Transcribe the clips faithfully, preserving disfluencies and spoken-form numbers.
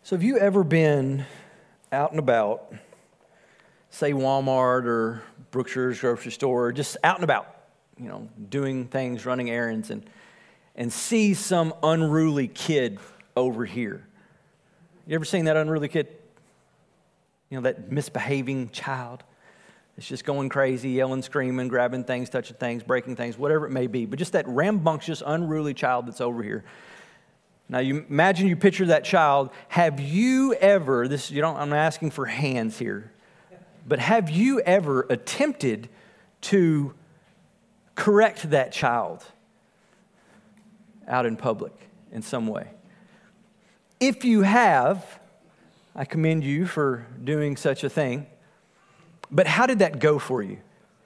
So have you ever been out and about, say Walmart or Brookshire's grocery store, just out and about, you know, doing things, running errands, and and see some unruly kid over here? You ever seen that unruly kid? You know, that misbehaving child that's just going crazy, yelling, screaming, grabbing things, touching things, breaking things, whatever it may be. But just that rambunctious, unruly child that's over here. Now, you imagine you picture that child. Have you ever, this you don't, I'm not asking for hands here, but have you ever attempted to correct that child out in public in some way? If you have, I commend you for doing such a thing. But how did that go for you?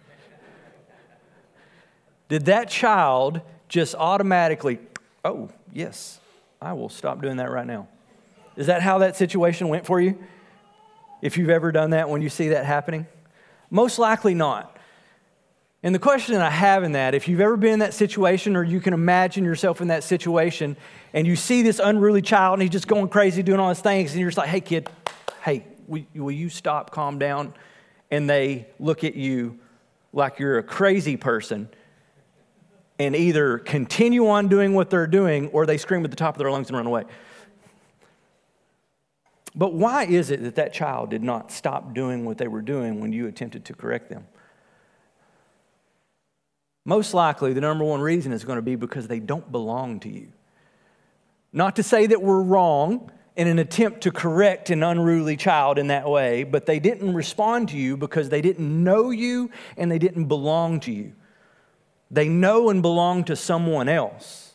Did that child just automatically, oh, yes, I will stop doing that right now? Is that how that situation went for you? If you've ever done that when you see that happening? Most likely not. And the question I have in that, if you've ever been in that situation, or you can imagine yourself in that situation, and you see this unruly child and he's just going crazy doing all his things, and you're just like, hey kid, hey, will, will you stop, calm down? And they look at you like you're a crazy person and either continue on doing what they're doing or they scream at the top of their lungs and run away. But why is it that that child did not stop doing what they were doing when you attempted to correct them? Most likely, the number one reason is going to be because they don't belong to you. Not to say that we're wrong in an attempt to correct an unruly child in that way, but they didn't respond to you because they didn't know you and they didn't belong to you. They know and belong to someone else.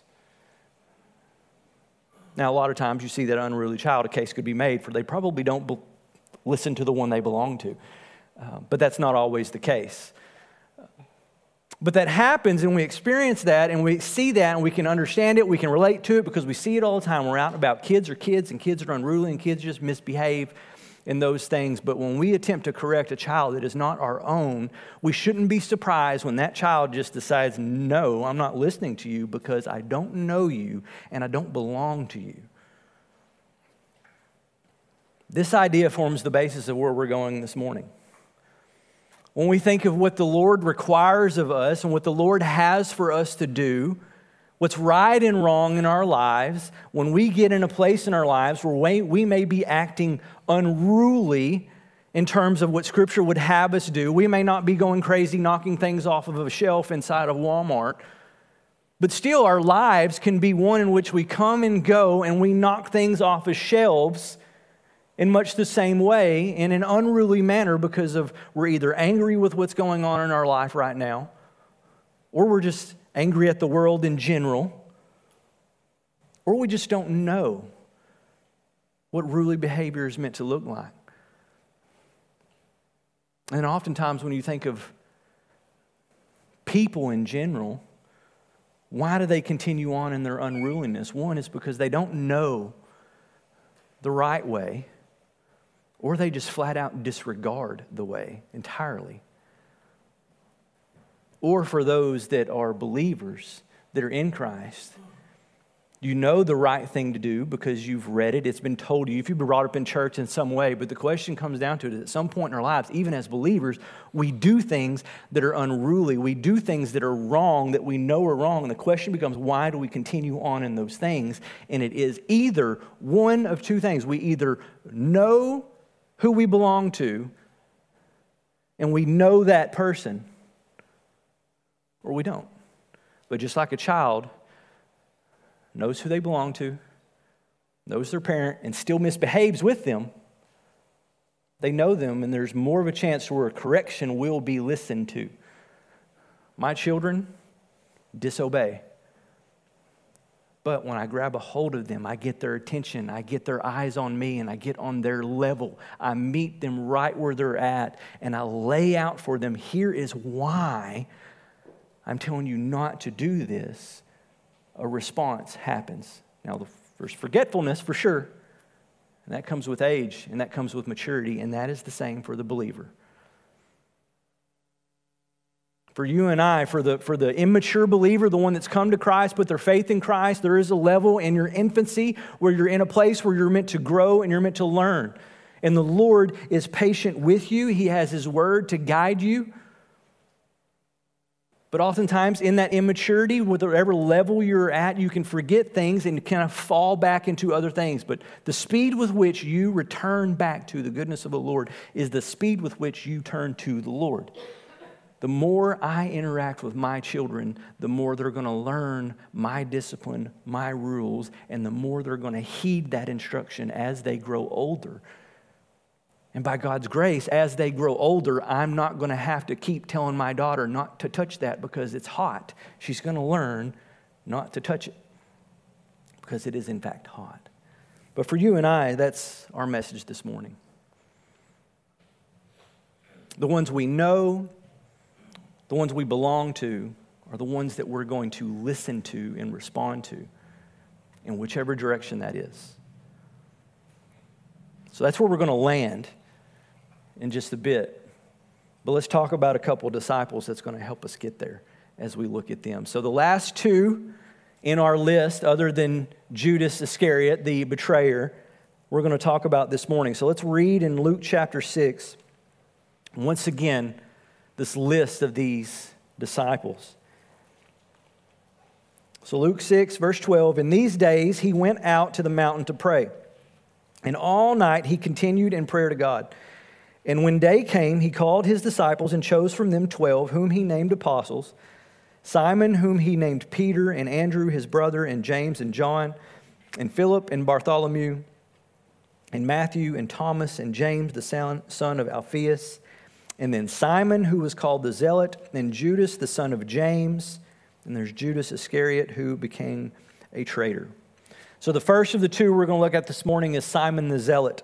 Now, a lot of times you see that unruly child, a case could be made for they probably don't be- listen to the one they belong to. Uh, but that's not always the case. But that happens, and we experience that, and we see that, and we can understand it, we can relate to it because we see it all the time. We're out and about. Kids are kids, and kids are unruly, and kids just misbehave in those things. But when we attempt to correct a child that is not our own, we shouldn't be surprised when that child just decides, no, I'm not listening to you because I don't know you, and I don't belong to you. This idea forms the basis of where we're going this morning. When we think of what the Lord requires of us and what the Lord has for us to do, what's right and wrong in our lives, when we get in a place in our lives where we, we may be acting unruly in terms of what Scripture would have us do, we may not be going crazy, knocking things off of a shelf inside of Walmart, but still our lives can be one in which we come and go and we knock things off of shelves in much the same way, in an unruly manner, because of we're either angry with what's going on in our life right now, or we're just angry at the world in general, or we just don't know what ruly behavior is meant to look like. And oftentimes when you think of people in general, why do they continue on in their unruliness? One is because they don't know the right way, or they just flat out disregard the way entirely. Or for those that are believers, that are in Christ, you know the right thing to do because you've read it. It's been told to you. If you've been brought up in church in some way, but the question comes down to it, at some point in our lives, even as believers, we do things that are unruly. We do things that are wrong, that we know are wrong. And the question becomes, why do we continue on in those things? And it is either one of two things. We either know who we belong to, and we know that person, or we don't. But just like a child knows who they belong to, knows their parent, and still misbehaves with them, they know them, and there's more of a chance where a correction will be listened to. My children disobey. But when I grab a hold of them, I get their attention, I get their eyes on me, and I get on their level. I meet them right where they're at, and I lay out for them, here is why I'm telling you not to do this. A response happens. Now, there's forgetfulness for sure, and that comes with age, and that comes with maturity, and that is the same for the believer. For you and I, for the, for the immature believer, the one that's come to Christ, put their faith in Christ, there is a level in your infancy where you're in a place where you're meant to grow and you're meant to learn. And the Lord is patient with you. He has His word to guide you. But oftentimes in that immaturity, whatever level you're at, you can forget things and kind of fall back into other things. But the speed with which you return back to the goodness of the Lord is the speed with which you turn to the Lord. The more I interact with my children, the more they're going to learn my discipline, my rules, and the more they're going to heed that instruction as they grow older. And by God's grace, as they grow older, I'm not going to have to keep telling my daughter not to touch that because it's hot. She's going to learn not to touch it because it is in fact hot. But for you and I, that's our message this morning. The ones we know, the ones we belong to, are the ones that we're going to listen to and respond to in whichever direction that is. So that's where we're going to land in just a bit. But let's talk about a couple of disciples that's going to help us get there as we look at them. So the last two in our list, other than Judas Iscariot, the betrayer, we're going to talk about this morning. So let's read in Luke chapter six, once again, this list of these disciples. So Luke six, verse twelve, in these days he went out to the mountain to pray. And all night he continued in prayer to God. And when day came, he called his disciples and chose from them twelve, whom he named apostles, Simon, whom he named Peter, and Andrew his brother, and James and John, and Philip and Bartholomew, and Matthew and Thomas, and James the son of Alphaeus, and then Simon, who was called the Zealot, and Judas the son of James, and there's Judas Iscariot, who became a traitor. So the first of the two we're going to look at this morning is Simon the Zealot.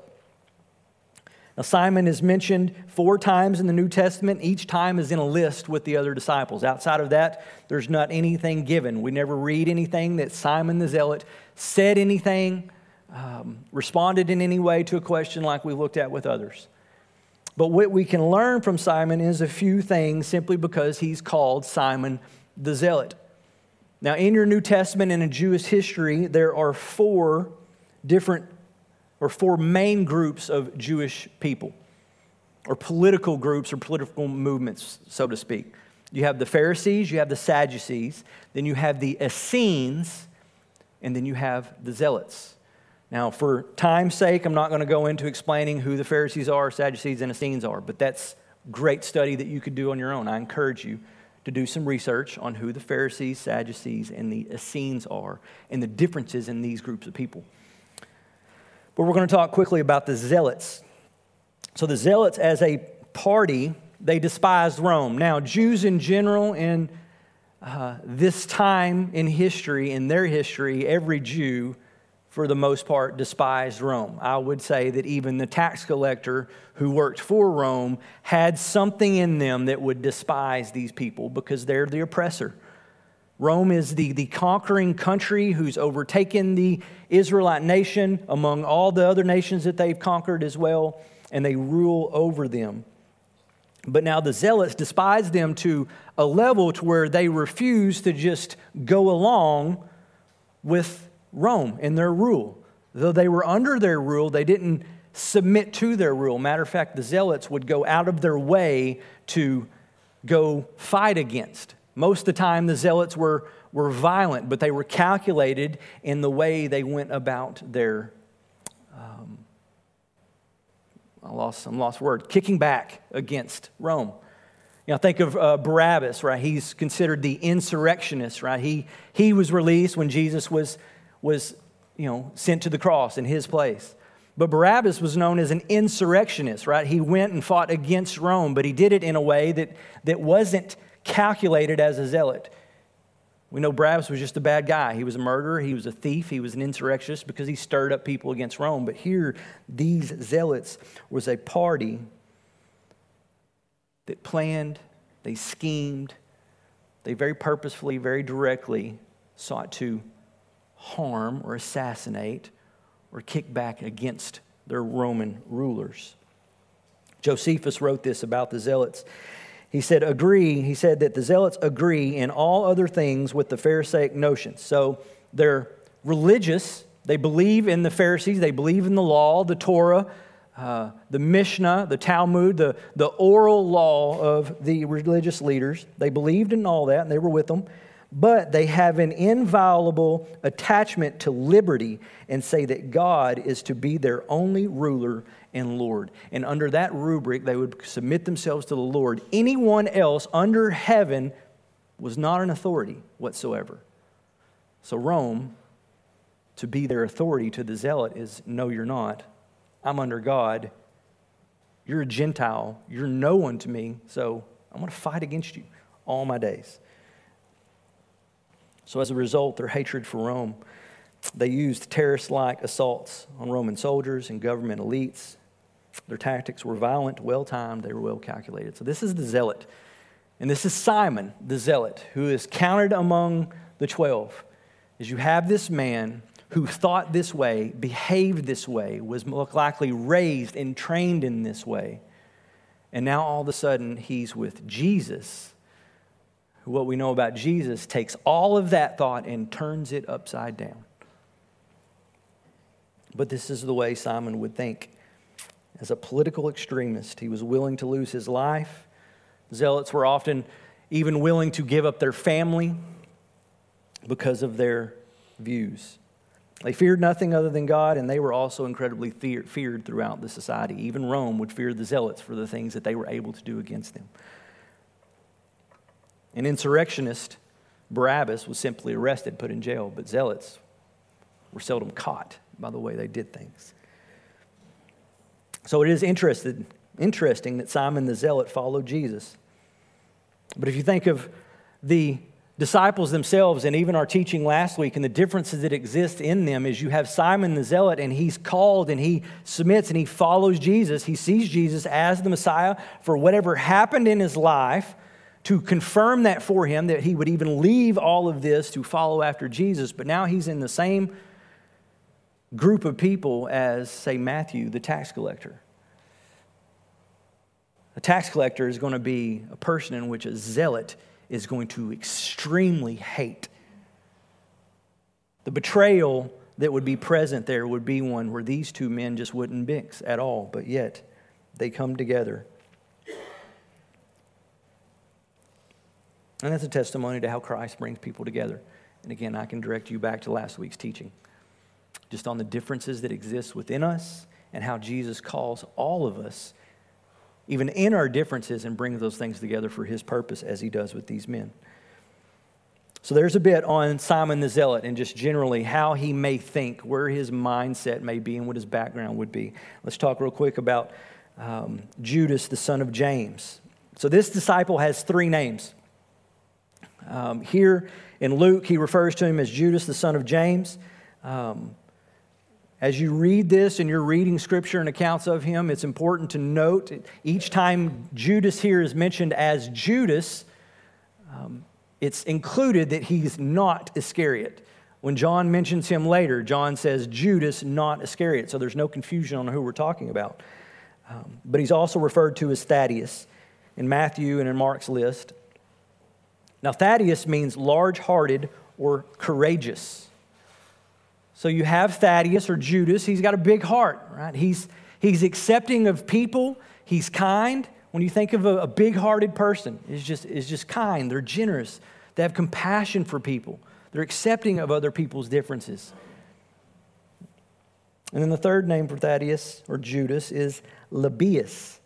Now Simon is mentioned four times in the New Testament. Each time is in a list with the other disciples. Outside of that, there's not anything given. We never read anything that Simon the Zealot said anything, um, responded in any way to a question like we looked at with others. But what we can learn from Simon is a few things simply because he's called Simon the Zealot. Now, in your New Testament and in Jewish history, there are four different or four main groups of Jewish people, or political groups or political movements, so to speak. You have the Pharisees, you have the Sadducees, then you have the Essenes, and then you have the Zealots. Now, for time's sake, I'm not going to go into explaining who the Pharisees are, Sadducees, and Essenes are, but that's great study that you could do on your own. I encourage you to do some research on who the Pharisees, Sadducees, and the Essenes are and the differences in these groups of people. But we're going to talk quickly about the Zealots. So the Zealots as a party, they despised Rome. Now, Jews in general in uh, this time in history, in their history, every Jew, for the most part, despised Rome. I would say that even the tax collector who worked for Rome had something in them that would despise these people because they're the oppressor. Rome is the, the conquering country who's overtaken the Israelite nation among all the other nations that they've conquered as well, and they rule over them. But now the Zealots despise them to a level to where they refuse to just go along with Rome and their rule. Though they were under their rule, they didn't submit to their rule. Matter of fact, the Zealots would go out of their way to go fight against. Most of the time, the Zealots were, were violent, but they were calculated in the way they went about their, um, I lost, I lost word, kicking back against Rome. You know, think of uh, Barabbas, right? He's considered the insurrectionist, right? He he was released when Jesus was was you know sent to the cross in his place. But Barabbas was known as an insurrectionist, right? He went and fought against Rome, but he did it in a way that that wasn't calculated as a zealot. We know Barabbas was just a bad guy. He was a murderer. He was a thief. He was an insurrectionist because he stirred up people against Rome. But here, these zealots was a party that planned, they schemed, they very purposefully, very directly sought to harm or assassinate or kick back against their Roman rulers. Josephus wrote this about the zealots. he said, agree, he said that the Zealots agree in all other things with the Pharisaic notions. So they're religious. They believe in the Pharisees. They believe in the law, the Torah, uh, the Mishnah, the Talmud, the, the oral law of the religious leaders. They believed in all that, and they were with them. But they have an inviolable attachment to liberty and say that God is to be their only ruler and Lord. And under that rubric, they would submit themselves to the Lord. Anyone else under heaven was not an authority whatsoever. So Rome, to be their authority to the zealot is, no, you're not. I'm under God. You're a Gentile. You're no one to me, so I'm going to fight against you all my days. So as a result, their hatred for Rome, they used terrorist-like assaults on Roman soldiers and government elites. Their tactics were violent, well-timed, they were well-calculated. So this is the zealot. And this is Simon, the zealot, who is counted among the twelve. As you have this man who thought this way, behaved this way, was most likely raised and trained in this way. And now all of a sudden he's with Jesus. What we know about Jesus takes all of that thought and turns it upside down. But this is the way Simon would think. As a political extremist, he was willing to lose his life. Zealots were often even willing to give up their family because of their views. They feared nothing other than God, and they were also incredibly fear, feared throughout the society. Even Rome would fear the Zealots for the things that they were able to do against them. An insurrectionist, Barabbas, was simply arrested, put in jail, but zealots were seldom caught by the way they did things. So it is interested, interesting that Simon the Zealot followed Jesus. But if you think of the disciples themselves and even our teaching last week and the differences that exist in them, is you have Simon the Zealot and he's called and he submits and he follows Jesus. He sees Jesus as the Messiah for whatever happened in his life, to confirm that for him, that he would even leave all of this to follow after Jesus. But now he's in the same group of people as, say, Matthew, the tax collector. A tax collector is going to be a person in which a zealot is going to extremely hate. The betrayal that would be present there would be one where these two men just wouldn't mix at all, but yet they come together. And that's a testimony to how Christ brings people together. And again, I can direct you back to last week's teaching, just on the differences that exist within us and how Jesus calls all of us, even in our differences, and brings those things together for his purpose as he does with these men. So there's a bit on Simon the Zealot and just generally how he may think, where his mindset may be, and what his background would be. Let's talk real quick about um, Judas, the son of James. So this disciple has three names. Um, here in Luke, he refers to him as Judas, the son of James. Um, as you read this and you're reading scripture and accounts of him, it's important to note each time Judas here is mentioned as Judas, um, it's included that he's not Iscariot. When John mentions him later, John says Judas, not Iscariot. So there's no confusion on who we're talking about. Um, but he's also referred to as Thaddeus in Matthew and in Mark's list. Now, Thaddeus means large-hearted or courageous. So you have Thaddeus or Judas. He's got a big heart, right? He's, he's accepting of people. He's kind. When you think of a, a big-hearted person, is just, is just kind. They're generous. They have compassion for people. They're accepting of other people's differences. And then the third name for Thaddeus or Judas is Lebbaeus.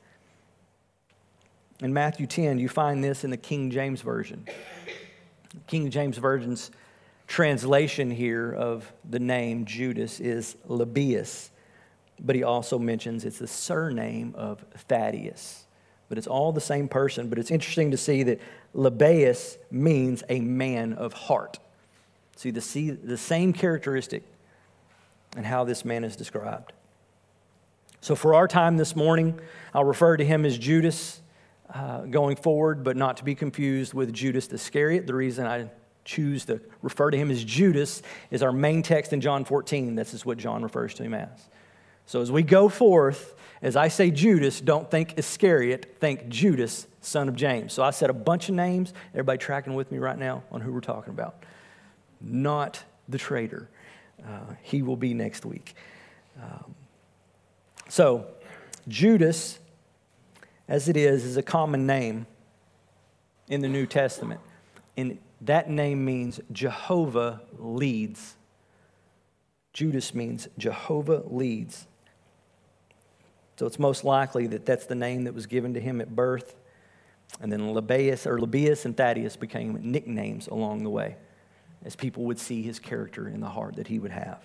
In Matthew ten, you find this in the King James Version. King James Version's translation here of the name Judas is Lebbaeus, but he also mentions it's the surname of Thaddeus. But it's all the same person, but it's interesting to see that Lebbaeus means a man of heart. See the, see the same characteristic and how this man is described. So for our time this morning, I'll refer to him as Judas uh, going forward, but not to be confused with Judas Iscariot. The reason I choose to refer to him as Judas is our main text in John fourteen. This is what John refers to him as. So as we go forth, as I say Judas, don't think Iscariot, think Judas son of James. So I said a bunch of names. Everybody tracking with me right now on who we're talking about. Not the traitor. Uh, he will be next week. Um, so Judas, as it is, is a common name in the New Testament. And that name means Jehovah leads. Judas means Jehovah leads. So it's most likely that that's the name that was given to him at birth. And then Lebbaeus, or Lebbaeus and Thaddeus became nicknames along the way, as people would see his character in the heart that he would have.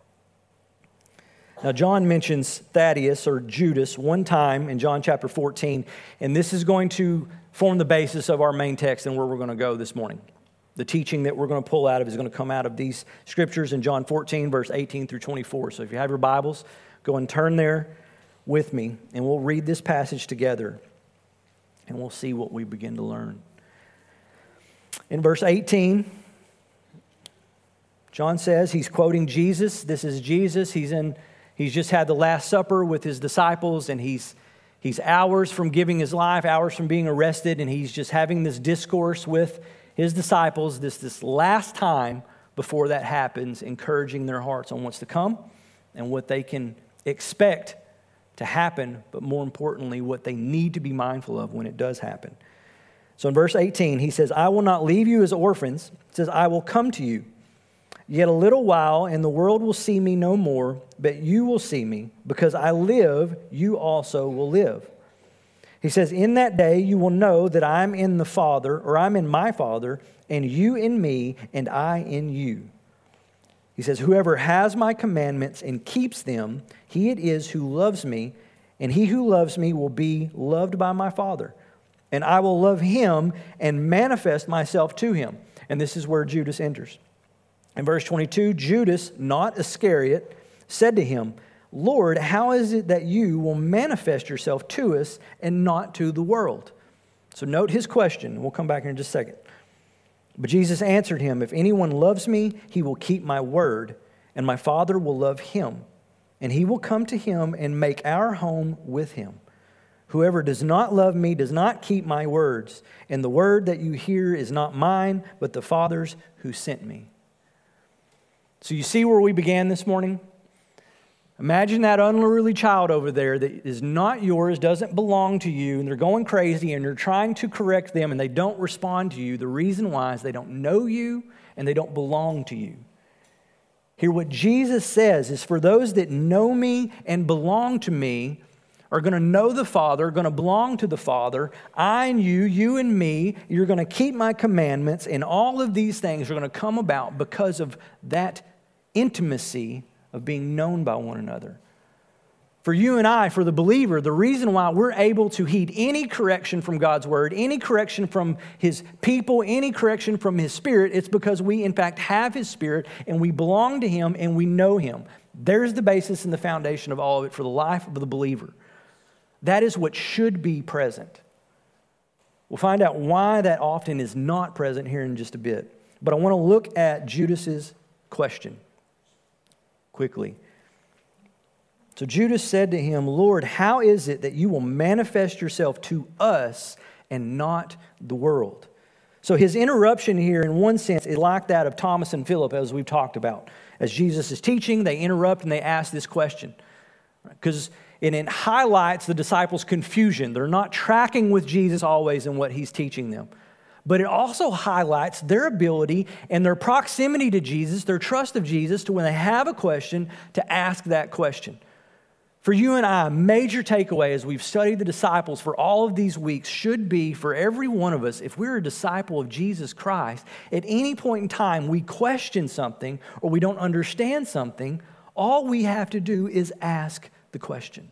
Now, John mentions Thaddeus or Judas one time in John chapter fourteen, and this is going to form the basis of our main text and where we're going to go this morning. The teaching that we're going to pull out of is going to come out of these scriptures in John fourteen, verse eighteen through twenty-four. So if you have your Bibles, go and turn there with me, and we'll read this passage together, and we'll see what we begin to learn. In verse eighteen, John says, he's quoting Jesus. This is Jesus. He's in. He's just had the Last Supper with his disciples, and he's he's hours from giving his life, hours from being arrested, and he's just having this discourse with his disciples, this, this last time before that happens, encouraging their hearts on what's to come and what they can expect to happen, but more importantly, what they need to be mindful of when it does happen. So in verse eighteen, he says, I will not leave you as orphans. He says, I will come to you. Yet a little while, and the world will see me no more, but you will see me. Because I live, you also will live. He says, in that day you will know that I'm in the Father, or I'm in my Father, and you in me, and I in you. He says, whoever has my commandments and keeps them, he it is who loves me, and he who loves me will be loved by my Father. And I will love him and manifest myself to him. And this is where Judas enters. In verse twenty-two, Judas, not Iscariot, said to him, Lord, how is it that you will manifest yourself to us and not to the world? So note his question. We'll come back here in just a second. But Jesus answered him, if anyone loves me, he will keep my word, and my Father will love him, and he will come to him and make our home with him. Whoever does not love me does not keep my words, and the word that you hear is not mine, but the Father's who sent me. So you see where we began this morning? Imagine that unruly child over there that is not yours, doesn't belong to you, and they're going crazy, and you're trying to correct them, and they don't respond to you. The reason why is they don't know you, and they don't belong to you. Here, what Jesus says is for those that know me and belong to me, are going to know the Father, going to belong to the Father, I and you, you and me, you're going to keep my commandments, and all of these things are going to come about because of that intimacy of being known by one another. For you and I, for the believer, the reason why we're able to heed any correction from God's Word, any correction from His people, any correction from His Spirit, it's because we, in fact, have His Spirit, and we belong to Him, and we know Him. There's the basis and the foundation of all of it for the life of the believer. That is what should be present. We'll find out why that often is not present here in just a bit. But I want to look at Judas's question quickly. So Judas said to him, Lord, how is it that you will manifest yourself to us and not the world? So his interruption here, in one sense, is like that of Thomas and Philip, as we've talked about. As Jesus is teaching, they interrupt and they ask this question. Because And it highlights the disciples' confusion. They're not tracking with Jesus always in what He's teaching them. But it also highlights their ability and their proximity to Jesus, their trust of Jesus, to when they have a question, to ask that question. For you and I, a major takeaway as we've studied the disciples for all of these weeks should be for every one of us, if we're a disciple of Jesus Christ, at any point in time we question something or we don't understand something, all we have to do is ask the question.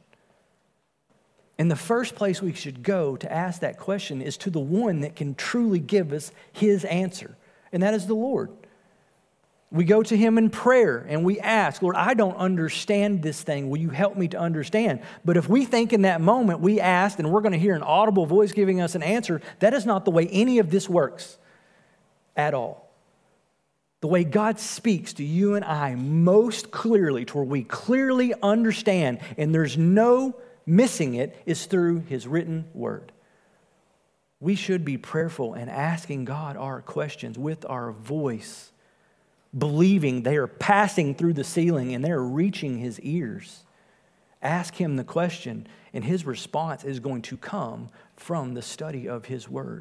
And the first place we should go to ask that question is to the one that can truly give us His answer, and that is the Lord. We go to Him in prayer and we ask, Lord, I don't understand this thing. Will you help me to understand? But if we think in that moment we asked and we're going to hear an audible voice giving us an answer, that is not the way any of this works at all. The way God speaks to you and I most clearly, to where we clearly understand and there's no missing it, is through His written word. we should be prayerful and asking God our questions with our voice, believing they are passing through the ceiling and they're reaching his ears. Ask him the question, and his response is going to come from the study of his word.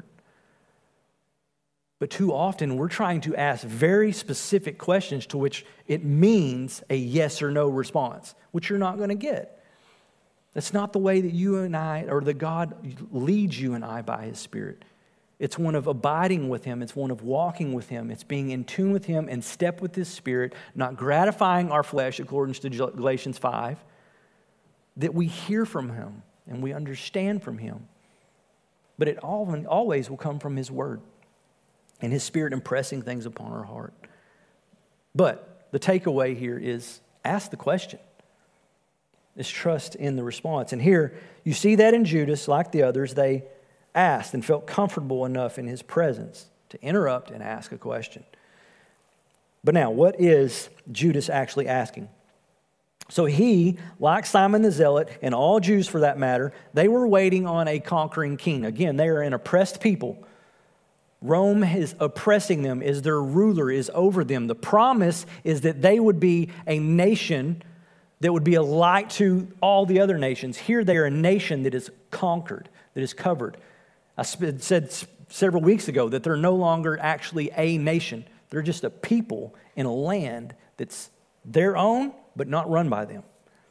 But too often, we're trying to ask very specific questions to which it means a yes or no response, which you're not going to get. That's not the way that you and I, or that God leads you and I by his Spirit. It's one of abiding with him. It's one of walking with him. It's being in tune with him and step with his Spirit, not gratifying our flesh according to Galatians five, that we hear from him and we understand from him. But it always will come from his word and his Spirit impressing things upon our heart. But the takeaway here is ask the question. Is trust in the response. And here you see that in Judas, like the others, they asked and felt comfortable enough in his presence to interrupt and ask a question. But now, what is Judas actually asking? So he, like Simon the Zealot, and all Jews for that matter, they were waiting on a conquering king. Again, they are an oppressed people. Rome is oppressing them as their ruler is over them. The promise is that they would be a nation that would be a light to all the other nations. Here they are a nation that is conquered, that is covered. I said several weeks ago that they're no longer actually a nation. They're just a people in a land that's their own, but not run by them.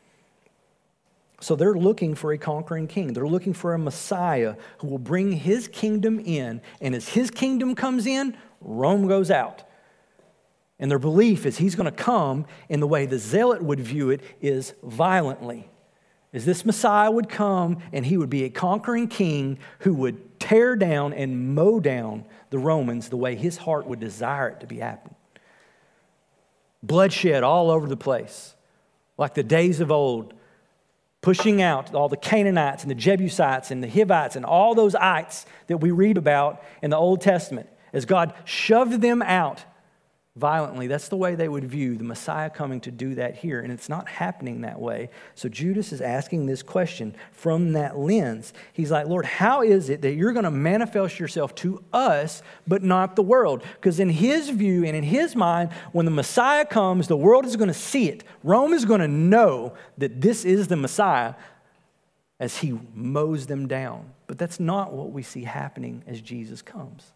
So they're looking for a conquering king. They're looking for a Messiah who will bring his kingdom in. And as his kingdom comes in, Rome goes out. And their belief is he's going to come in the way the zealot would view it is violently. Is this Messiah would come and he would be a conquering king who would tear down and mow down the Romans the way his heart would desire it to be happening. Bloodshed all over the place, like the days of old, pushing out all the Canaanites and the Jebusites and the Hivites and all those ites that we read about in the Old Testament. As God shoved them out violently, that's the way they would view the Messiah coming to do that here. And it's not happening that way. So Judas is asking this question from that lens. He's like, Lord, how is it that you're going to manifest yourself to us, but not the world? Because in his view and in his mind, when the Messiah comes, the world is going to see it. Rome is going to know that this is the Messiah as he mows them down. But that's not what we see happening as Jesus comes.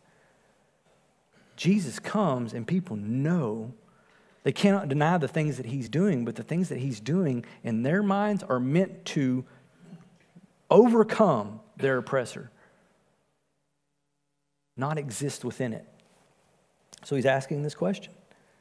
Jesus comes and people know, they cannot deny the things that he's doing, but the things that he's doing in their minds are meant to overcome their oppressor, not exist within it. So he's asking this question.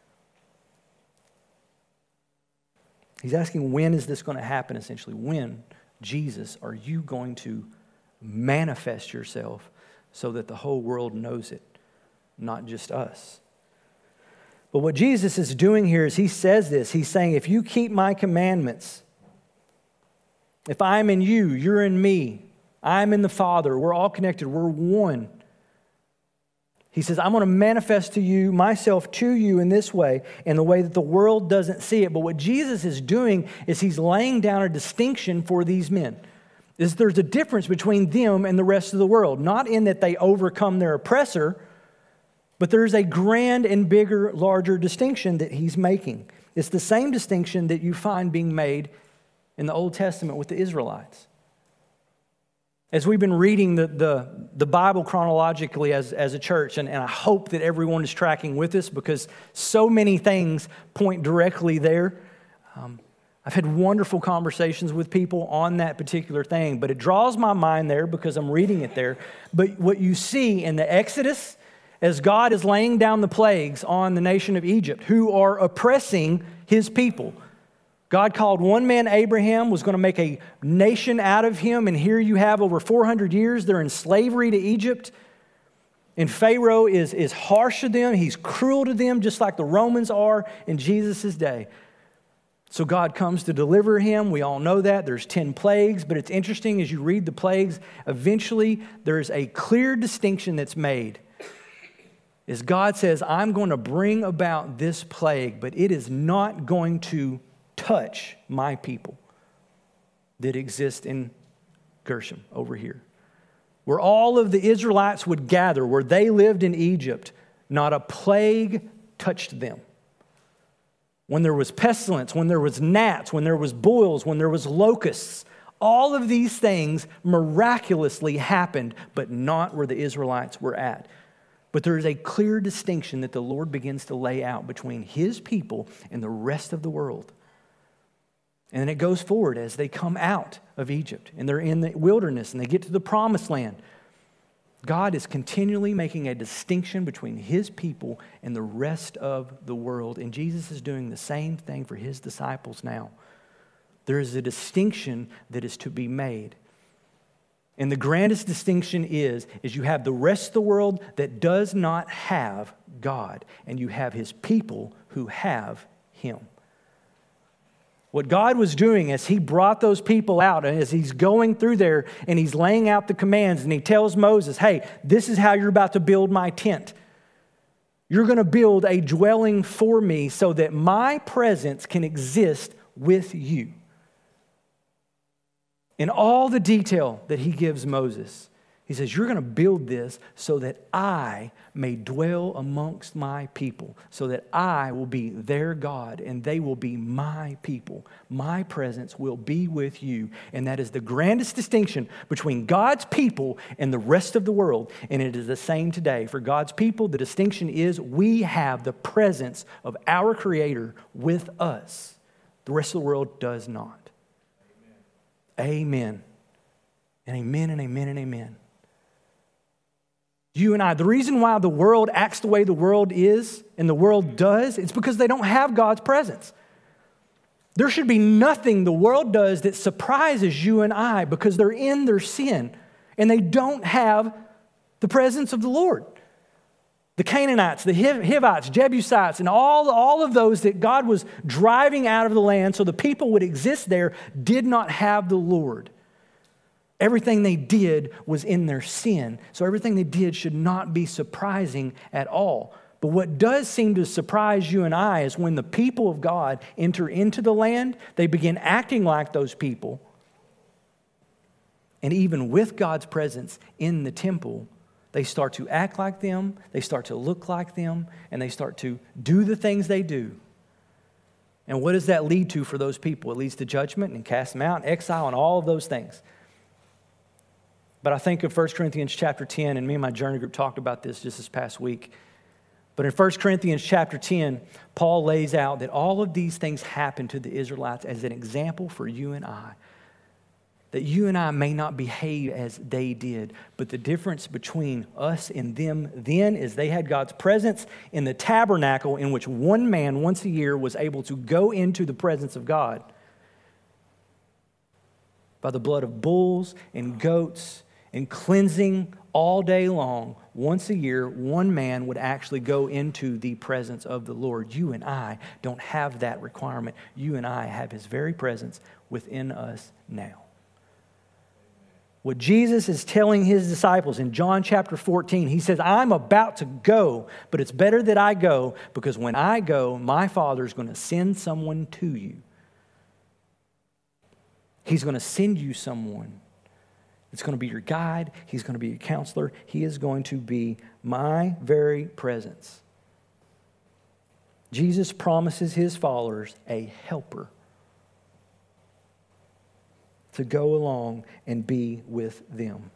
He's asking, when is this going to happen, essentially? When, Jesus, are you going to manifest yourself so that the whole world knows it? Not just us. But what Jesus is doing here is he says this. He's saying, if you keep my commandments, if I'm in you, you're in me, I'm in the Father, we're all connected, we're one. He says, I'm going to manifest to you, myself to you in this way, in the way that the world doesn't see it. But what Jesus is doing is he's laying down a distinction for these men. Is there's a difference between them and the rest of the world. Not in that they overcome their oppressor, but there's a grand and bigger, larger distinction that he's making. It's the same distinction that you find being made in the Old Testament with the Israelites. As we've been reading the, the, the Bible chronologically as, as a church, and, and I hope that everyone is tracking with us because so many things point directly there. Um, I've had wonderful conversations with people on that particular thing, but it draws my mind there because I'm reading it there. But what you see in the Exodus, as God is laying down the plagues on the nation of Egypt, who are oppressing his people. God called one man, Abraham, was going to make a nation out of him, and here you have over four hundred years, they're in slavery to Egypt. And Pharaoh is, is harsh to them, he's cruel to them, just like the Romans are in Jesus' day. So God comes to deliver him. We all know that. There's ten plagues, but it's interesting as you read the plagues, eventually there's a clear distinction that's made. Is God says, I'm going to bring about this plague, but it is not going to touch my people that exist in Gershom over here. where all of the Israelites would gather, where they lived in Egypt, not a plague touched them. When there was pestilence, when there was gnats, when there was boils, when there was locusts, all of these things miraculously happened, but not where the Israelites were at. But there is a clear distinction that the Lord begins to lay out between His people and the rest of the world. And then it goes forward as they come out of Egypt and they're in the wilderness and they get to the promised land. God is continually making a distinction between His people and the rest of the world. And Jesus is doing the same thing for His disciples now. There is a distinction that is to be made. And the grandest distinction is, is you have the rest of the world that does not have God, and you have His people who have Him. What God was doing as He brought those people out, and as He's going through there and He's laying out the commands, and He tells Moses, hey, this is how you're about to build my tent. You're going to build a dwelling for me so that my presence can exist with you. In all the detail that He gives Moses, He says, you're going to build this so that I may dwell amongst my people, so that I will be their God and they will be my people. My presence will be with you. And that is the grandest distinction between God's people and the rest of the world. And it is the same today. For God's people, the distinction is we have the presence of our Creator with us. The rest of the world does not. Amen. And amen and amen and amen. You and I, the reason why the world acts the way the world is and the world does, it's because they don't have God's presence. There should be nothing the world does that surprises you and I because they're in their sin and they don't have the presence of the Lord. The Canaanites, the Hivites, Jebusites, and all, all of those that God was driving out of the land so the people would exist there did not have the Lord. Everything they did was in their sin. So everything they did should not be surprising at all. But what does seem to surprise you and I is when the people of God enter into the land, they begin acting like those people. And even with God's presence in the temple, they start to act like them, they start to look like them, and they start to do the things they do. And what does that lead to for those people? It leads to judgment and cast them out, exile, and all of those things. But I think of First Corinthians chapter ten, and me and my journey group talked about this just this past week. But in First Corinthians chapter ten, Paul lays out that all of these things happened to the Israelites as an example for you and I. That you and I may not behave as they did, but the difference between us and them then is they had God's presence in the tabernacle in which one man once a year was able to go into the presence of God. By the blood of bulls and goats and cleansing all day long, once a year, one man would actually go into the presence of the Lord. You and I don't have that requirement. You and I have His very presence within us now. What Jesus is telling His disciples in John chapter fourteen, He says, I'm about to go, but it's better that I go because when I go, my Father is going to send someone to you. He's going to send you someone. It's going to be your guide. He's going to be your counselor. He is going to be my very presence. Jesus promises His followers a helper to go along and be with them.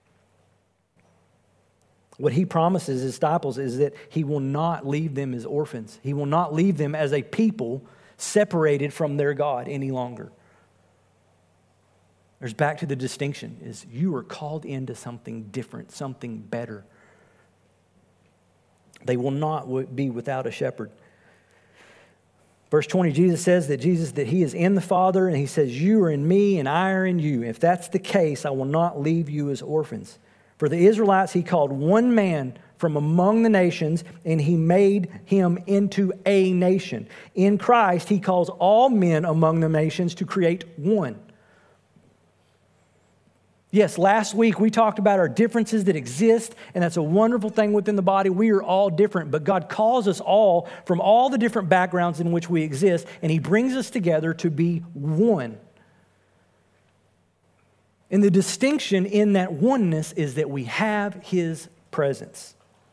What He promises His disciples is that He will not leave them as orphans. He will not leave them as a people separated from their God any longer. There's back to the distinction, is you are called into something different, something better. They will not be without a shepherd. Verse twenty, Jesus says that Jesus that He is in the Father, and He says, you are in me and I are in you. If that's the case, I will not leave you as orphans. For the Israelites, He called one man from among the nations, and He made him into a nation. In Christ, He calls all men among the nations to create one. Yes, last week we talked about our differences that exist, and that's a wonderful thing within the body. We are all different, but God calls us all from all the different backgrounds in which we exist, and He brings us together to be one. And the distinction in that oneness is that we have his presence.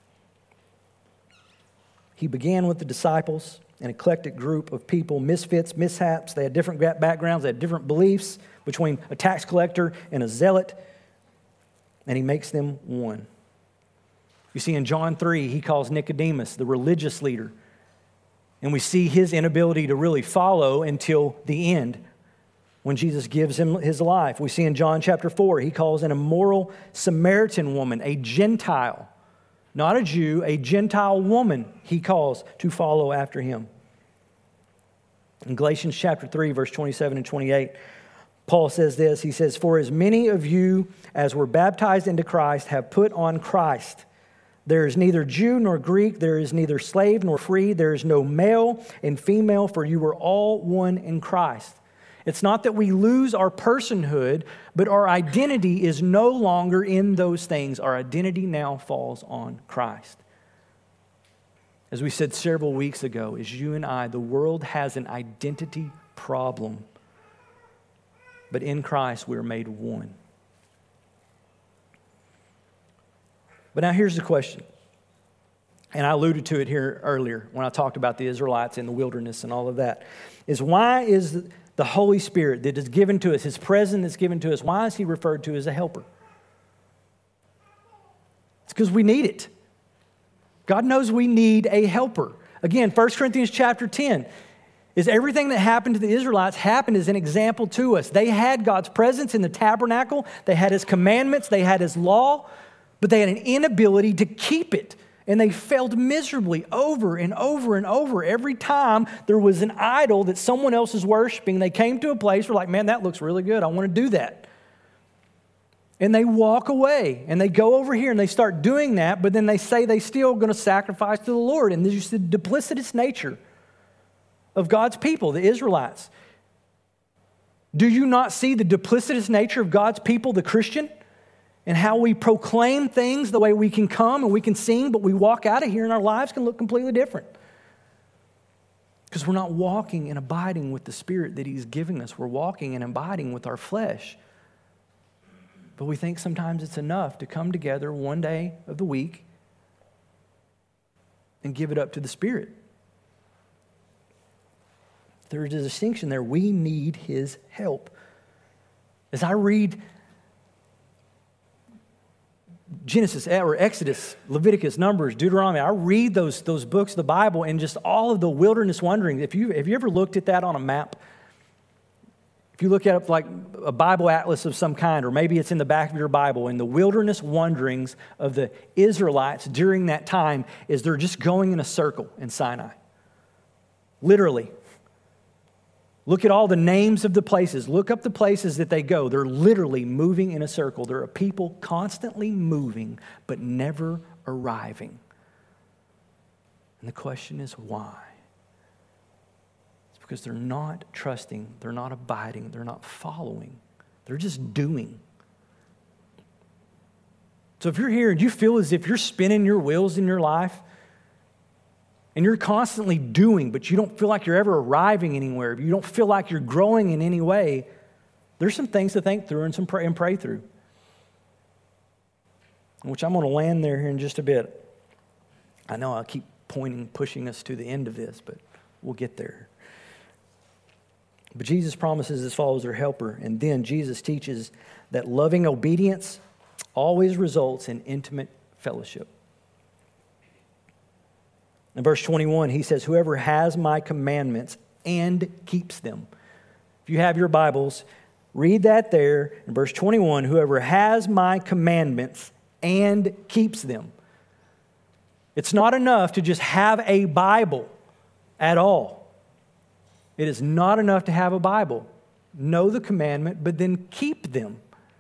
He began with the disciples, an eclectic group of people, misfits, mishaps. They had different backgrounds, they had different beliefs between a tax collector and a zealot, and he makes them one. You see, in John three, he calls Nicodemus the religious leader, and we see his inability to really follow until the end when Jesus gives him his life. We see in John chapter four, he calls an immoral Samaritan woman, a Gentile, not a Jew, a Gentile woman he calls to follow after him. In Galatians chapter three, verse twenty-seven and twenty-eight, Paul says this, he says, "For as many of you as were baptized into Christ have put on Christ. There is neither Jew nor Greek, there is neither slave nor free, there is no male and female, for you are all one in Christ." It's not that we lose our personhood, but our identity is no longer in those things. Our identity now falls on Christ. As we said several weeks ago, as you and I, the world has an identity problem. But in Christ, we are made one. But now here's the question. And I alluded to it here earlier when I talked about the Israelites in the wilderness and all of that. Is why is the Holy Spirit that is given to us, his presence that's given to us, why is he referred to as a helper? It's because we need it. God knows we need a helper. Again, First Corinthians chapter ten is everything that happened to the Israelites happened as an example to us. They had God's presence in the tabernacle. They had his commandments. They had his law. But they had an inability to keep it. And they failed miserably over and over and over. Every time there was an idol that someone else is worshiping, they came to a place where like, man, that looks really good. I want to do that. And they walk away and they go over here and they start doing that, but then they say they still going to sacrifice to the Lord. And there's just the duplicitous nature of God's people, the Israelites. Do you not see the duplicitous nature of God's people, the Christian? And how we proclaim things the way we can come and we can sing, but we walk out of here and our lives can look completely different. Because we're not walking and abiding with the Spirit that he's giving us. We're walking and abiding with our flesh. But we think sometimes it's enough to come together one day of the week and give it up to the Spirit. There is a distinction there. We need his help. As I read Genesis or Exodus, Leviticus, Numbers, Deuteronomy, I read those, those books of the Bible and just all of the wilderness wanderings. If you, have you ever looked at that on a map? If you look at it like a Bible atlas of some kind, or maybe it's in the back of your Bible, and the wilderness wanderings of the Israelites during that time is they're just going in a circle in Sinai. Literally. Look at all the names of the places. Look up the places that they go. They're literally moving in a circle. There are people constantly moving, but never arriving. And the question is why? It's because they're not trusting, they're not abiding, they're not following. They're just doing. So if you're here and you feel as if you're spinning your wheels in your life, and you're constantly doing, but you don't feel like you're ever arriving anywhere, you don't feel like you're growing in any way, there's some things to think through and some pray, and pray through. Which I'm going to land there here in just a bit. I know I keep pointing, pushing us to the end of this, but we'll get there. But Jesus promises his followers are helper, and then Jesus teaches that loving obedience always results in intimate fellowship. In verse twenty-one, he says, "Whoever has my commandments and keeps them." If you have your Bibles, read that there in verse twenty-one, "Whoever has my commandments and keeps them." It's not enough to just have a Bible at all. It is not enough to have a Bible. Know the commandment, but then keep them.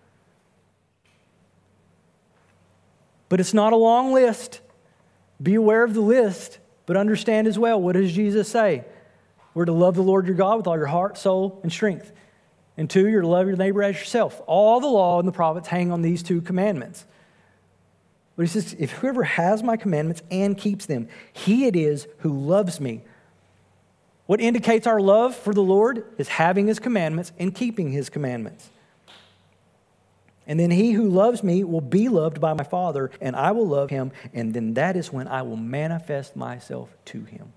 But it's not a long list. Be aware of the list. But understand as well, what does Jesus say? We're to love the Lord your God with all your heart, soul, and strength. And two, you're to love your neighbor as yourself. All the law and the prophets hang on these two commandments. But he says, if whoever has my commandments and keeps them, he it is who loves me. What indicates our love for the Lord is having his commandments and keeping his commandments. And then he who loves me will be loved by my Father, and I will love him, and then that is when I will manifest myself to him.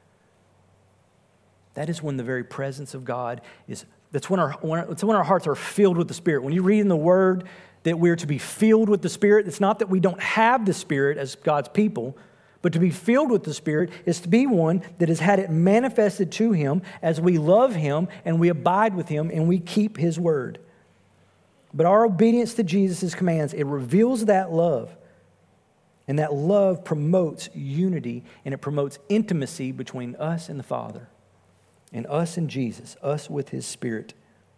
That is when the very presence of God is, that's when our, when, it's when our hearts are filled with the Spirit. When you read in the Word that we're to be filled with the Spirit, it's not that we don't have the Spirit as God's people, but to be filled with the Spirit is to be one that has had it manifested to him as we love him and we abide with him and we keep his word. But our obedience to Jesus' commands, it reveals that love. And that love promotes unity and it promotes intimacy between us and the Father. And us and Jesus, us with his Spirit.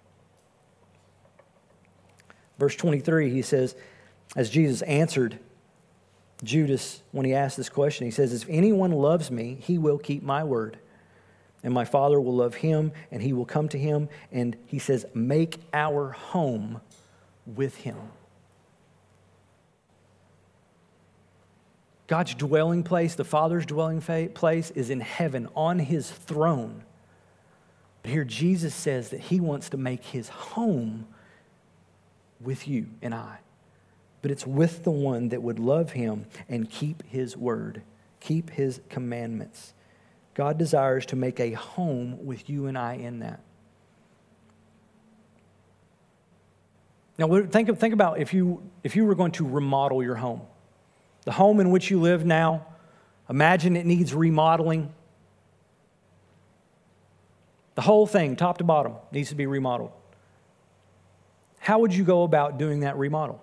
Verse twenty-three, he says, as Jesus answered Judas when he asked this question, he says, if anyone loves me, he will keep my word. And my Father will love him, and he will come to him. And he says, make our home with him. God's dwelling place, the Father's dwelling place, is in heaven on his throne. But here Jesus says that he wants to make his home with you and I. But it's with the one that would love him and keep his word, keep his commandments. God desires to make a home with you and I in that. Now, think, think about if you, if you were going to remodel your home. The home in which you live now, imagine it needs remodeling. The whole thing, top to bottom, needs to be remodeled. How would you go about doing that remodel?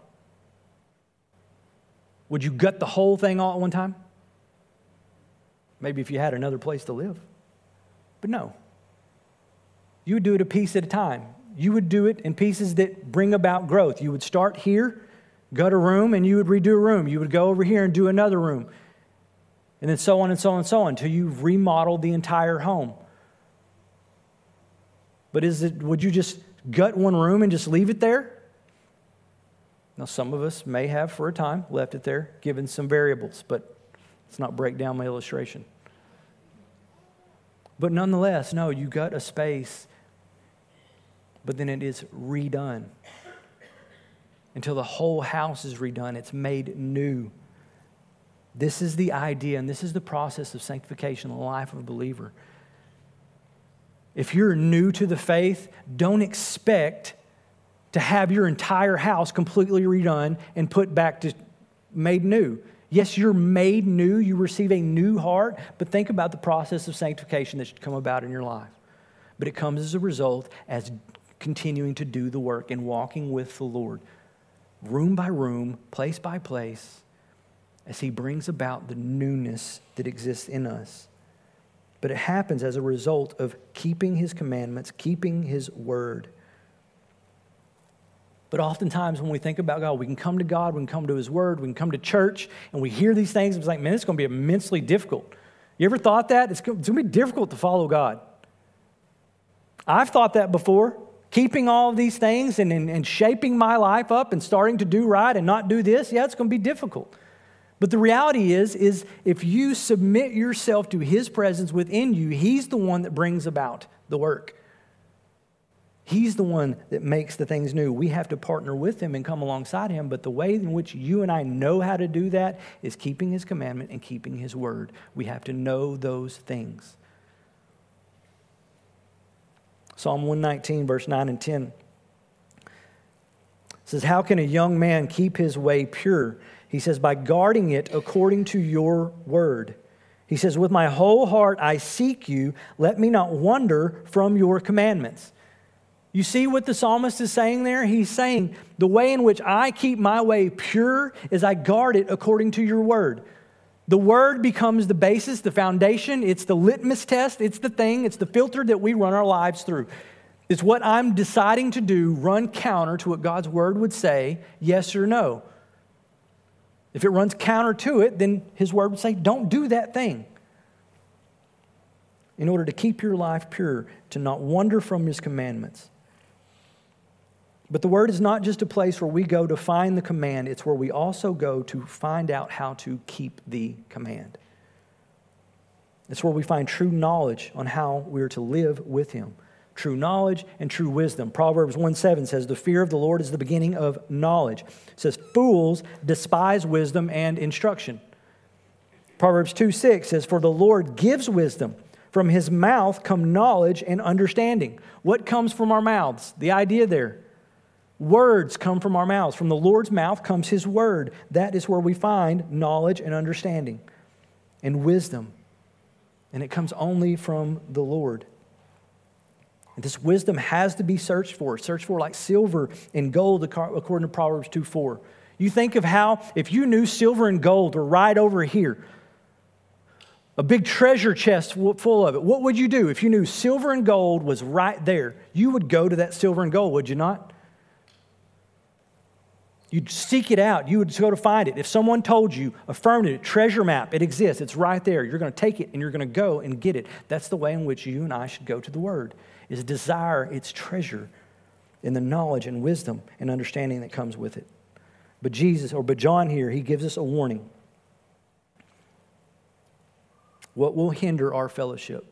Would you gut the whole thing all at one time? Maybe if you had another place to live. But no. You would do it a piece at a time. You would do it in pieces that bring about growth. You would start here, gut a room, and you would redo a room. You would go over here and do another room. And then so on and so on and so on until you've remodeled the entire home. But is it? Would you just gut one room and just leave it there? Now, some of us may have for a time left it there, given some variables, but let's not break down my illustration. But nonetheless, no, you gut a space, but then it is redone. Until the whole house is redone, it's made new. This is the idea, and this is the process of sanctification in the life of a believer. If you're new to the faith, don't expect to have your entire house completely redone and put back to made new. Yes, you're made new. You receive a new heart, but think about the process of sanctification that should come about in your life. But it comes as a result as continuing to do the work and walking with the Lord, room by room, place by place, as he brings about the newness that exists in us. But it happens as a result of keeping his commandments, keeping his word. But oftentimes when we think about God, we can come to God, we can come to his word, we can come to church, and we hear these things, it's like, man, it's going to be immensely difficult. You ever thought that? It's going to be difficult to follow God. I've thought that before. Keeping all of these things and, and, and shaping my life up and starting to do right and not do this, yeah, it's going to be difficult. But the reality is, is if you submit yourself to his presence within you, he's the one that brings about the work. He's the one that makes the things new. We have to partner with him and come alongside him, but the way in which you and I know how to do that is keeping his commandment and keeping his word. We have to know those things. Psalm one nineteen, verse nine and ten says, how can a young man keep his way pure? He says, by guarding it according to your word. He says, with my whole heart I seek you. Let me not wander from your commandments. You see what the psalmist is saying there? He's saying, the way in which I keep my way pure is I guard it according to your word. The word becomes the basis, the foundation. It's the litmus test. It's the thing. It's the filter that we run our lives through. It's what I'm deciding to do, run counter to what God's word would say, yes or no. If it runs counter to it, then his word would say, don't do that thing. In order to keep your life pure, to not wander from his commandments. But the word is not just a place where we go to find the command. It's where we also go to find out how to keep the command. It's where we find true knowledge on how we're to live with him. true knowledge, and true wisdom. Proverbs one seven says, the fear of the Lord is the beginning of knowledge. It says, fools despise wisdom and instruction. Proverbs two six says, for the Lord gives wisdom. From his mouth come knowledge and understanding. What comes from our mouths? The idea there. Words come from our mouths. From the Lord's mouth comes his word. That is where we find knowledge and understanding and wisdom. And it comes only from the Lord. And this wisdom has to be searched for. Searched for like silver and gold, according to Proverbs two four. You think of how, if you knew silver and gold were right over here, a big treasure chest full of it, what would you do? If you knew silver and gold was right there, you would go to that silver and gold, would you not? You'd seek it out. You would go to find it. If someone told you, affirmed it, treasure map, it exists, it's right there. You're going to take it and you're going to go and get it. That's the way in which you and I should go to the Word, is desire its treasure in the knowledge and wisdom and understanding that comes with it. But Jesus, or but John here, he gives us a warning. What will hinder our fellowship?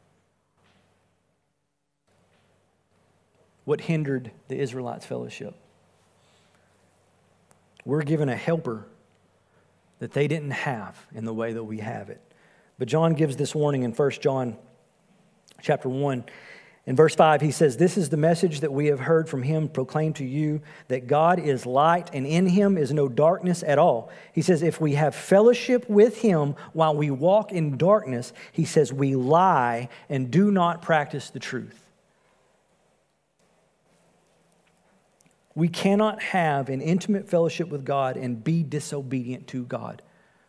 What hindered the Israelites' fellowship? We're given a helper that they didn't have in the way that we have it. But John gives this warning in First John chapter one. In verse five, he says, this is the message that we have heard from him proclaimed to you, that God is light and in him is no darkness at all. He says, if we have fellowship with him while we walk in darkness, he says, we lie and do not practice the truth. We cannot have an intimate fellowship with God and be disobedient to God.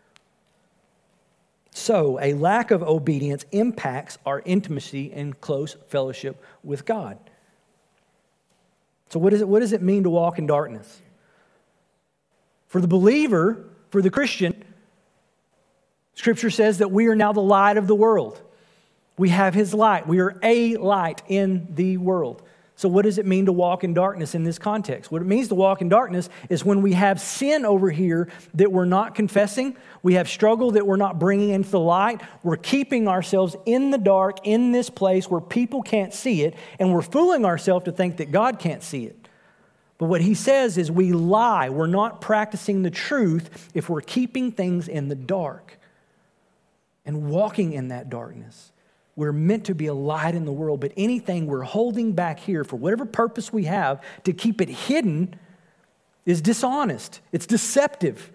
So, a lack of obedience impacts our intimacy and close fellowship with God. So, what, is it, what does it mean to walk in darkness? For the believer, for the Christian, Scripture says that we are now the light of the world. We have his light. We are a light in the world. So what does it mean to walk in darkness in this context? What it means to walk in darkness is when we have sin over here that we're not confessing, we have struggle that we're not bringing into the light, we're keeping ourselves in the dark in this place where people can't see it, and we're fooling ourselves to think that God can't see it. But what he says is we lie. We're not practicing the truth if we're keeping things in the dark and walking in that darkness. We're meant to be a light in the world, but anything we're holding back here for whatever purpose we have to keep it hidden is dishonest. It's deceptive.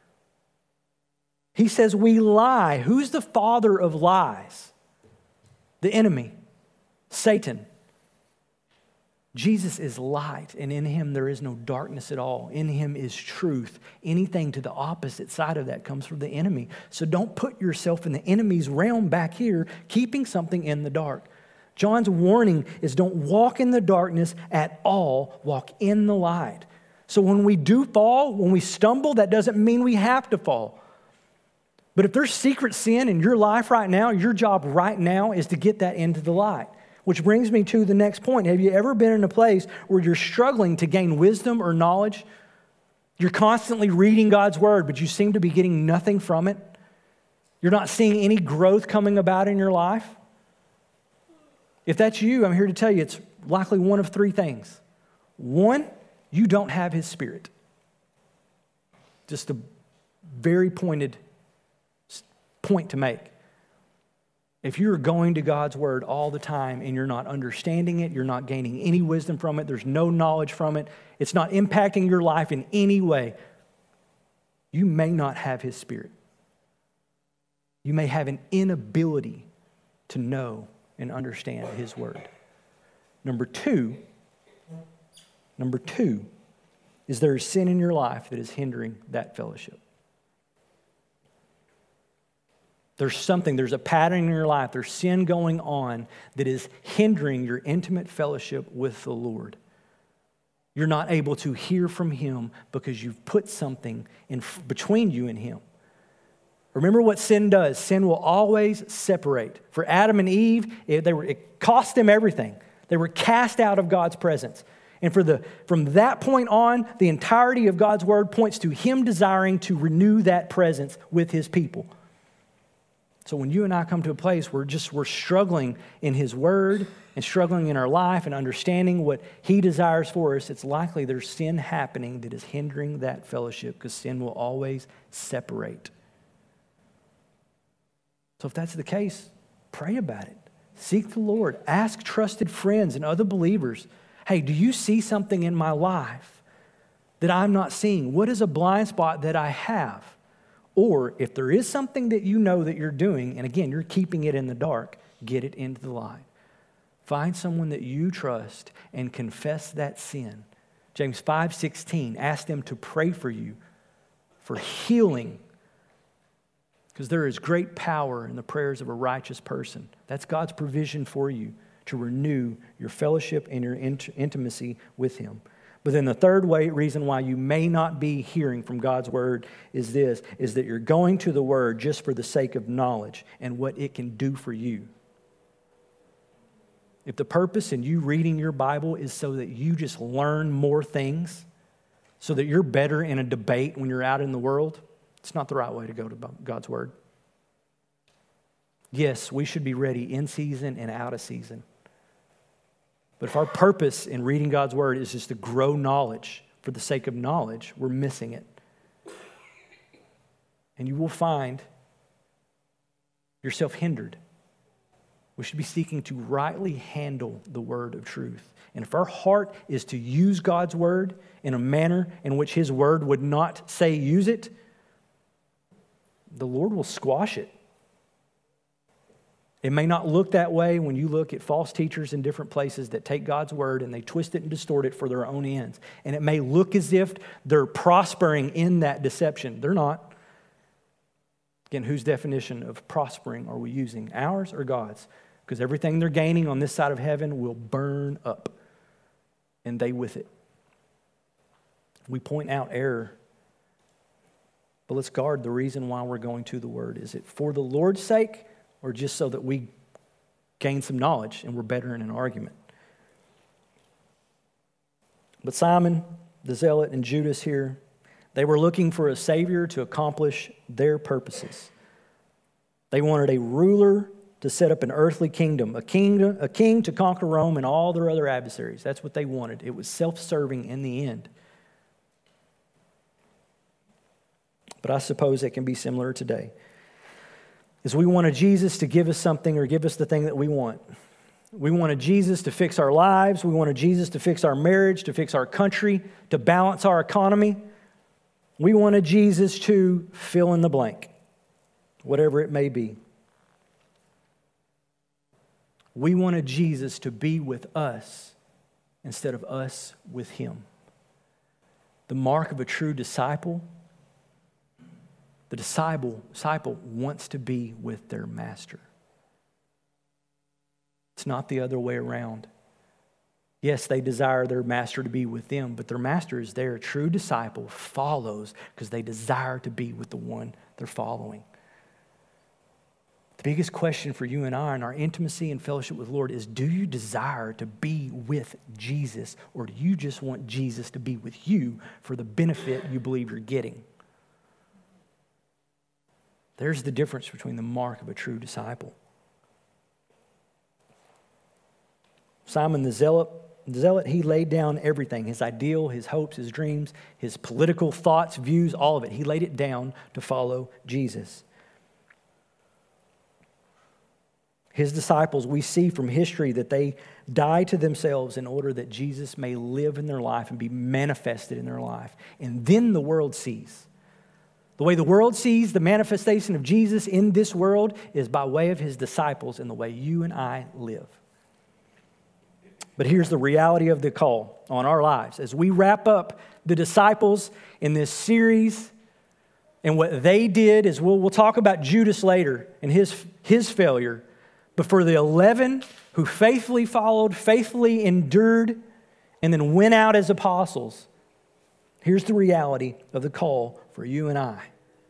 He says we lie. Who's the father of lies? The enemy, Satan. Jesus is light, and in him there is no darkness at all. In him is truth. Anything to the opposite side of that comes from the enemy. So don't put yourself in the enemy's realm back here, keeping something in the dark. John's warning is don't walk in the darkness at all. Walk in the light. So when we do fall, when we stumble, that doesn't mean we have to fall. But if there's secret sin in your life right now, your job right now is to get that into the light. Which brings me to the next point. Have you ever been in a place where you're struggling to gain wisdom or knowledge? You're constantly reading God's word, but you seem to be getting nothing from it. You're not seeing any growth coming about in your life. If that's you, I'm here to tell you it's likely one of three things. One, you don't have his Spirit. Just a very pointed point to make. If you're going to God's word all the time and you're not understanding it, you're not gaining any wisdom from it, there's no knowledge from it, it's not impacting your life in any way, you may not have his Spirit. You may have an inability to know and understand his word. Number two, number two is there is sin in your life that is hindering that fellowship. There's something, there's a pattern in your life, there's sin going on that is hindering your intimate fellowship with the Lord. You're not able to hear from him because you've put something in between you and him. Remember what sin does. Sin will always separate. For Adam and Eve, it, they were, it cost them everything. They were cast out of God's presence. And for the from that point on, the entirety of God's word points to him desiring to renew that presence with his people. So when you and I come to a place where just we're struggling in His Word and struggling in our life and understanding what He desires for us, it's likely there's sin happening that is hindering that fellowship, because sin will always separate. So if that's the case, pray about it. Seek the Lord. Ask trusted friends and other believers, hey, do you see something in my life that I'm not seeing? What is a blind spot that I have? Or if there is something that you know that you're doing, and again, you're keeping it in the dark, get it into the light. Find someone that you trust and confess that sin. James five sixteen, ask them to pray for you for healing, because there is great power in the prayers of a righteous person. That's God's provision for you to renew your fellowship and your int- intimacy with Him. But then the third way, reason why you may not be hearing from God's Word is this, is that you're going to the Word just for the sake of knowledge and what it can do for you. If the purpose in you reading your Bible is so that you just learn more things, so that you're better in a debate when you're out in the world, it's not the right way to go to God's Word. Yes, we should be ready in season and out of season. But if our purpose in reading God's Word is just to grow knowledge for the sake of knowledge, we're missing it. And you will find yourself hindered. We should be seeking to rightly handle the word of truth. And if our heart is to use God's Word in a manner in which His Word would not say use it, the Lord will squash it. It may not look that way when you look at false teachers in different places that take God's Word and they twist it and distort it for their own ends. And it may look as if they're prospering in that deception. They're not. Again, whose definition of prospering are we using? Ours or God's? Because everything they're gaining on this side of heaven will burn up, and they with it. We point out error, but let's guard the reason why we're going to the Word. Is it for the Lord's sake, or just so that we gain some knowledge and we're better in an argument? But Simon, the Zealot, and Judas here, they were looking for a Savior to accomplish their purposes. They wanted a ruler to set up an earthly kingdom, a king, a king to conquer Rome and all their other adversaries. That's what they wanted. It was self-serving in the end. But I suppose it can be similar today. Is we wanted Jesus to give us something or give us the thing that we want. We wanted Jesus to fix our lives. We wanted Jesus to fix our marriage, to fix our country, to balance our economy. We wanted Jesus to fill in the blank, whatever it may be. We wanted Jesus to be with us instead of us with Him. The mark of a true disciple, the disciple, disciple wants to be with their master. It's not the other way around. Yes, they desire their master to be with them, but their master is there. A true disciple follows because they desire to be with the one they're following. The biggest question for you and I in our intimacy and fellowship with the Lord is, do you desire to be with Jesus, or do you just want Jesus to be with you for the benefit you believe you're getting? There's the difference between the mark of a true disciple. Simon the Zealot, the Zealot, he laid down everything, his ideal, his hopes, his dreams, his political thoughts, views, all of it. He laid it down to follow Jesus. His disciples, we see from history that they die to themselves in order that Jesus may live in their life and be manifested in their life. And then the world sees. The way the world sees the manifestation of Jesus in this world is by way of His disciples and the way you and I live. But here's the reality of the call on our lives. As we wrap up the disciples in this series and what they did, is we'll, we'll talk about Judas later and his, his failure. But for the eleven who faithfully followed, faithfully endured, and then went out as apostles, here's the reality of the call for you and I.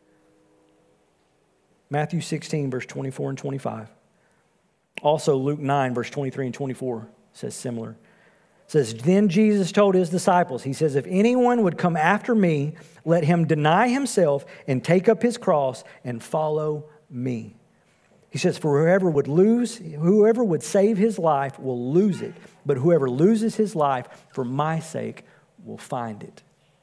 Matthew sixteen, verse twenty-four and twenty-five. Also Luke nine, verse twenty-three and twenty-four says similar. It says, then Jesus told His disciples, He says, if anyone would come after me, let him deny himself and take up his cross and follow me. He says, for whoever would lose, whoever would save his life will lose it. But whoever loses his life for my sake will find it.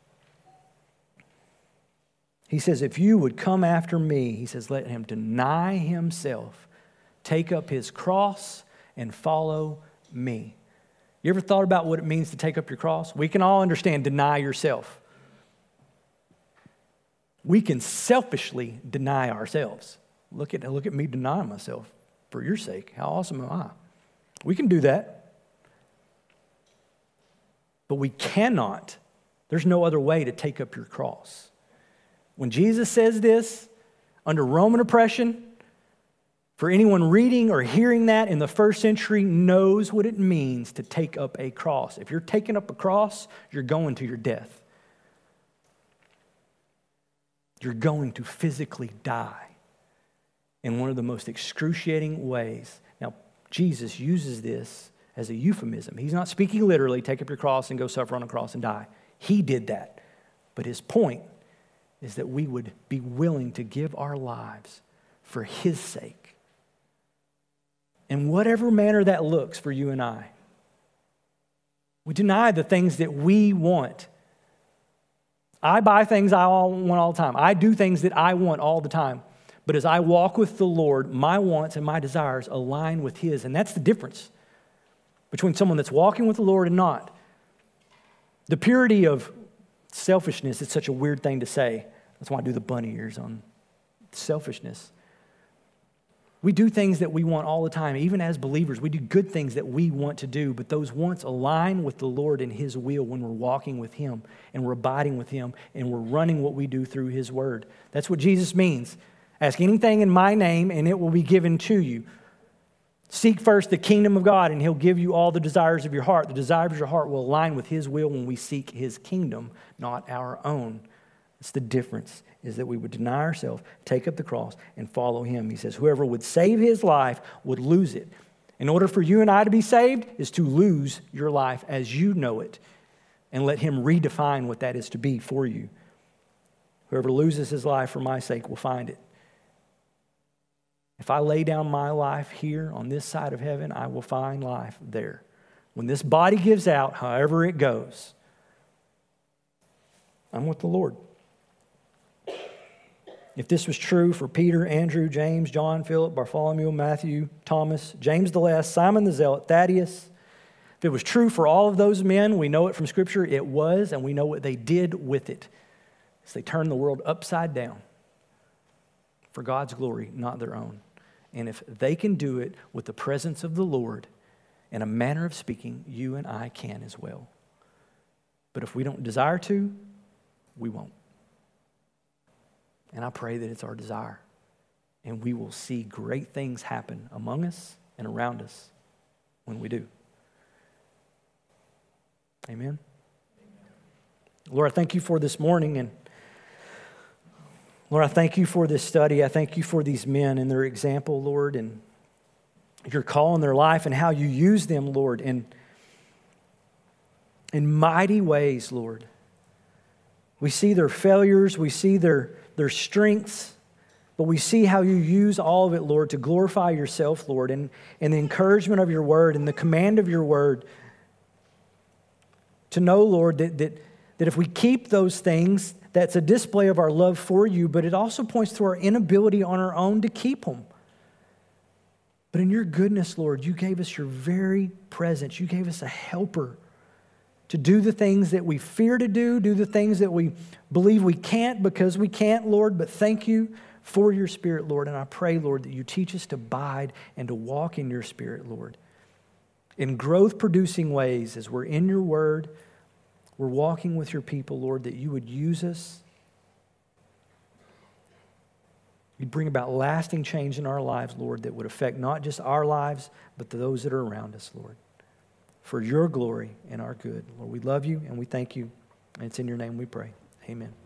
He says, if you would come after me, he says, let him deny himself, take up his cross, and follow me. You ever thought about what it means to take up your cross? We can all understand deny yourself. We can selfishly deny ourselves. Look at, look at me denying myself for your sake. How awesome am I? We can do that. But we cannot. There's no other way to take up your cross. When Jesus says this, under Roman oppression, for anyone reading or hearing that in the first century knows what it means to take up a cross. If you're taking up a cross, you're going to your death. You're going to physically die in one of the most excruciating ways. Now, Jesus uses this as a euphemism. He's not speaking literally, take up your cross and go suffer on a cross and die. He did that. But his point is that we would be willing to give our lives for his sake. In whatever manner that looks for you and I. We deny the things that we want. I buy things I want all the time. I do things that I want all the time. But as I walk with the Lord, my wants and my desires align with his. And that's the difference between someone that's walking with the Lord and not. The purity of selfishness is such a weird thing to say. That's why I do the bunny ears on selfishness. We do things that we want all the time. Even as believers, we do good things that we want to do, but those wants align with the Lord and his will when we're walking with him and we're abiding with him and we're running what we do through his word. That's what Jesus means. Ask anything in my name and it will be given to you. Seek first the kingdom of God and he'll give you all the desires of your heart. The desires of your heart will align with his will when we seek his kingdom, not our own. That's the difference, is that we would deny ourselves, take up the cross, and follow him. He says, whoever would save his life would lose it. In order for you and I to be saved is to lose your life as you know it and let him redefine what that is to be for you. Whoever loses his life for my sake will find it. If I lay down my life here on this side of heaven, I will find life there. When this body gives out, however it goes, I'm with the Lord. If this was true for Peter, Andrew, James, John, Philip, Bartholomew, Matthew, Thomas, James the Less, Simon the Zealot, Thaddeus, if it was true for all of those men, we know it from Scripture, it was, and we know what they did with it. So they turned the world upside down for God's glory, not their own. And if they can do it with the presence of the Lord and a manner of speaking, you and I can as well. But if we don't desire to, we won't. And I pray that it's our desire. And we will see great things happen among us and around us when we do. Amen. Lord, I thank you for this morning. And Lord, I thank you for this study. I thank you for these men and their example, Lord, and your call in their life and how you use them, Lord, in, in mighty ways, Lord. We see their failures. We see their their strengths, but we see how you use all of it, Lord, to glorify yourself, Lord, and, and the encouragement of your word and the command of your word to know, Lord, that, that, that if we keep those things, that's a display of our love for you, but it also points to our inability on our own to keep them. But in your goodness, Lord, you gave us your very presence. You gave us a helper to do the things that we fear to do, do the things that we believe we can't because we can't, Lord. But thank you for your Spirit, Lord. And I pray, Lord, that you teach us to abide and to walk in your Spirit, Lord, in growth-producing ways as we're in your word, we're walking with your people, Lord, that you would use us. You'd bring about lasting change in our lives, Lord, that would affect not just our lives, but those that are around us, Lord. For your glory and our good. Lord, we love you and we thank you. And it's in your name we pray. Amen.